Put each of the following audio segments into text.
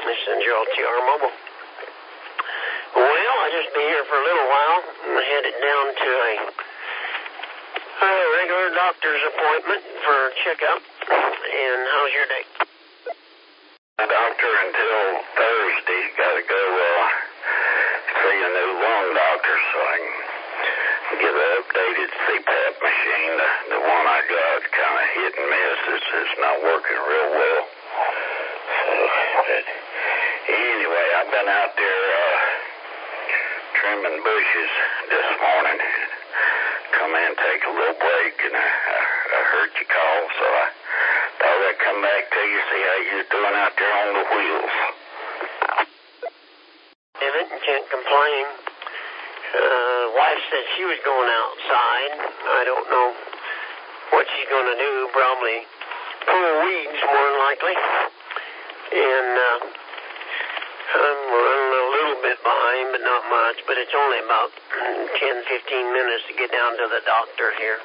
This is Gerald T.R. Mobile. Well, I'll just be here for a little while. I'm headed down to a regular doctor's appointment for a checkup. And how's your day? Doctor until Thursday. Got to go see a new lung doctor so I can get an updated CPAP machine. The one I got kind of hit and miss. It's not working real well. But anyway, I've been out there trimming bushes this morning. Come in, take a little break, and I heard you call, so I thought I'd come back to you, see how you're doing out there on the wheels. Can't complain. Wife said she was going outside. I don't know what she's going to do. Probably pull weeds, more than likely. And I'm running a little bit behind, but not much. But it's only about 10-15 minutes to get down to the doctor here.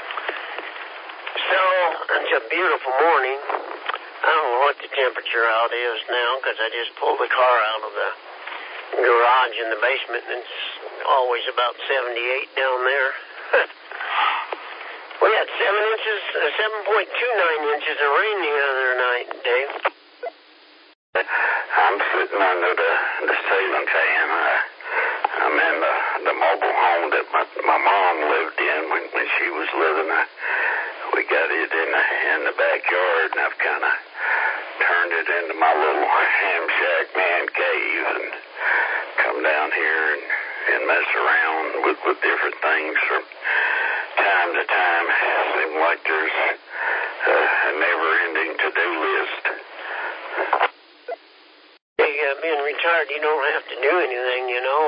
So, it's a beautiful morning. I don't know what the temperature out is now because I just pulled the car out of the garage in the basement, and it's always about 78 down there. We had 7.29 inches of rain the other night, Dave. I'm sitting under the ceiling fan. I'm in the mobile home that my mom lived in when she was living. We got it in the backyard, and I've kind of turned it into my little ham shack man cave and come down here and mess around with different things from time to time. It seems like there's a never-ending to-do list. Being retired, you don't have to do anything, you know.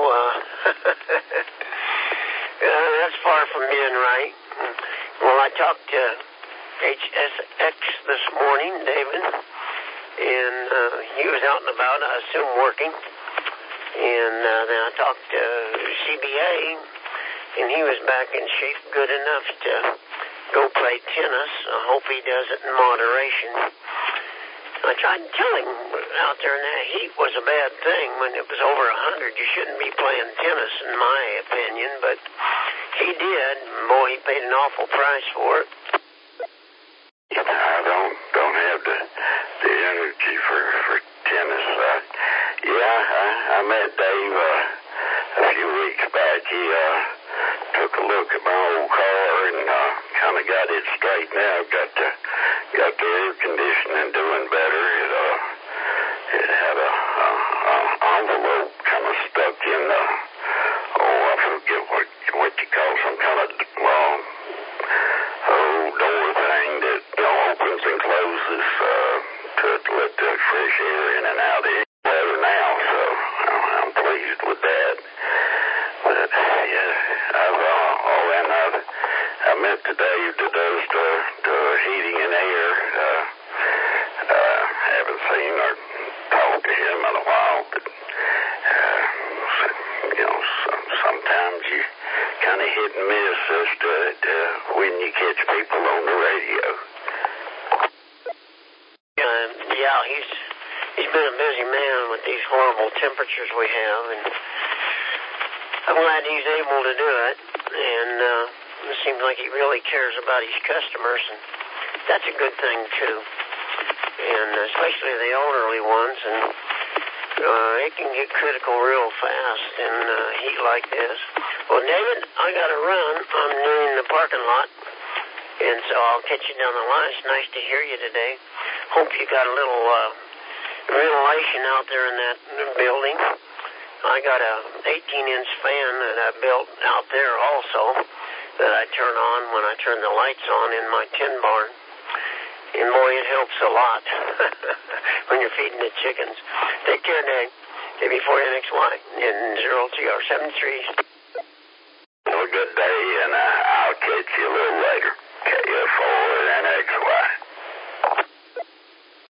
That's far from being right. Well, I talked to HSX this morning, David, and he was out and about, I assume working. And then I talked to CBA, and he was back in shape good enough to go play tennis. I hope he does it in moderation. I tried to tell him out there in that heat was a bad thing. When it was over 100, you shouldn't be playing tennis, in my opinion. But he did. Boy, he paid an awful price for it. I don't have the energy for tennis. I met Dave a few weeks back. He took a look at my old car and kind of got it straightened out. Got the air conditioning doing better. It had a envelope kind of stuck in the I forget what you call some kind of door thing that opens and closes to let the fresh air in and out. It's better now, so I'm pleased with that. But I met the Dave that does the heating and air. Haven't seen or talked to him in a while, but sometimes you kind of hit and miss as to when you catch people on the radio. Yeah, he's been a busy man with these horrible temperatures we have, and I'm glad he's able to do it. And it seems like he really cares about his customers, and that's a good thing too. And especially the elderly ones, and it can get critical real fast in heat like this. Well, David, I got to run. I'm nearing the parking lot, and so I'll catch you down the line. It's nice to hear you today. Hope you got a little ventilation out there in that building. I got a 18-inch fan that I built out there also that I turn on when I turn the lights on in my tin barn. And boy, it helps a lot when you're feeding the chickens. Take care, Dave. KB4NXY and 0TR73. Have a good day, and I'll catch you a little later. KF4NXY.